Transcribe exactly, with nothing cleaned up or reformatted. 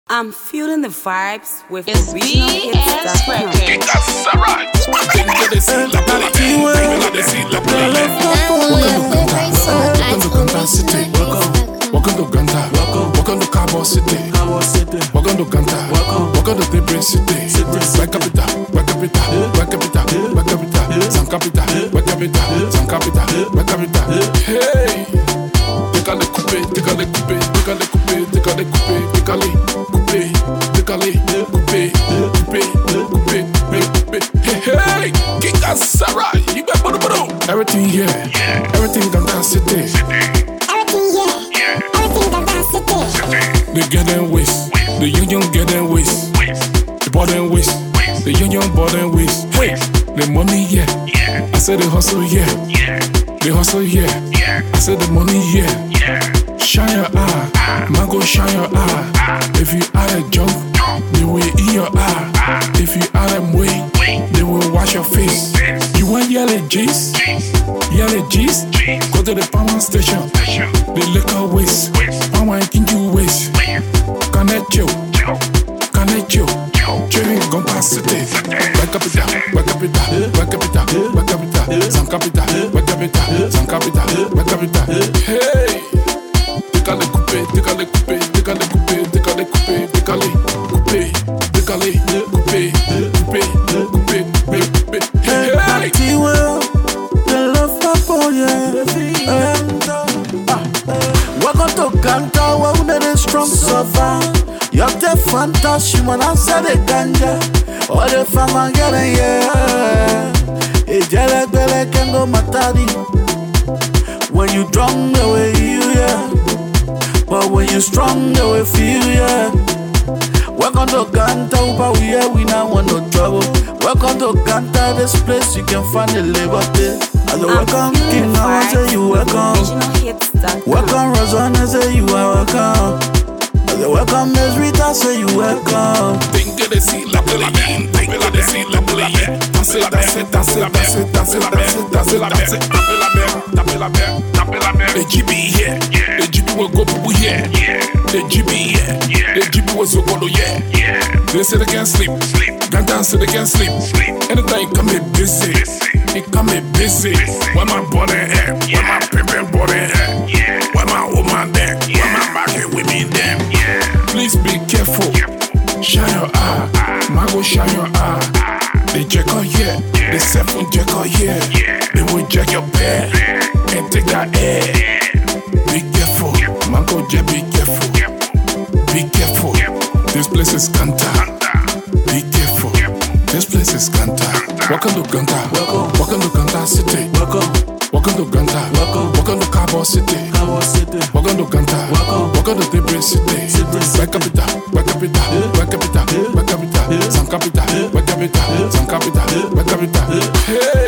I'm feeling the vibes with It's original hits. B S Records. Welcome to Ganta, welcome to Cabo City, welcome to Ganta, welcome to Debre City. Wake capital, wake capital, wake capital, wake capital, some capital, wake capital, some capital, wake capital. Hey, take a le coupé, take a le coupé, take a le coupé, take a le coupé, take a le coupé, take a le coupé, coupé, coupé, coupé. Hey, hey, King Sarah, you got bado bado. Everything here, everything Ganta City. The getting waste, the young young getting waste, the bottom waste, the young young bottom waste. Hey, the money yeah, I said the hustle yeah, the hustle yeah, I said the money yeah. Shine your eye, mango shine your eye. If you add a jump, they will eat your eye. If you add a way, they will wash your face. You want yellow G's? Yellow G's? Go to the power station, the liquor waste. Power in you waste. Connect you, connect you. Chewing gum past city. Wake up it up, wake up it up, wake up it up, wake up it up. Some capital, wake up it up, some capital, wake up it up. Hey, take a le coupé, take a le coupé, take a le coupé, take a le coupé, take a le coupé, take a le coupé, coupé, coupé, coupé, coupé. Hey, hey, well, the love for you. Welcome to Ganta, where we need strong survive. You're the fantasy, man, I said the ganja. All the fam are getting, yeah. It's jelly, belly, can go matadi. When you drunk, the way you, yeah. But when you strong, the way feel, yeah. Welcome to Ganta, but we here, we now want no trouble. Welcome to Ganta, this place you can find the liberty. As a welcome king, now I say you welcome. Welcome Rosanna, say you are welcome. As a welcome Miss Rita, say you welcome. Think of the seat, la play, think of the seat, la play. That's it, that's it, that's it, that's it, that's it, that's it, that's it, that's it. Tape la mer, tape la mer, tape la mer. The G B here, the G B will go people here. The G B here, the G B was so good, yeah. They say they can't sleep, Ganta say they can't sleep. Anytime come here busy, it come here busy. Where my body at? Where my pimpin' body at? Where my woman there? Where my market with me there? Please be careful. Shine your eye, mango shine your eye. They check on here, they set phone check on here. They will check your bed and take that air. Be careful, mango jet, be careful. Be careful, this place is Ganta. Be careful, this place is Ganta. Welcome to Ganta, welcome, welcome to Ganta City. Welcome. Welcome to Ganta, welcome, welcome to Cabo City, Cabo City. Welcome to Ganta, welcome, welcome to Debre City. Wake capital, wake capital, wake capital, wake capital, some capital, wake capital, some capital, wake capital. Hey.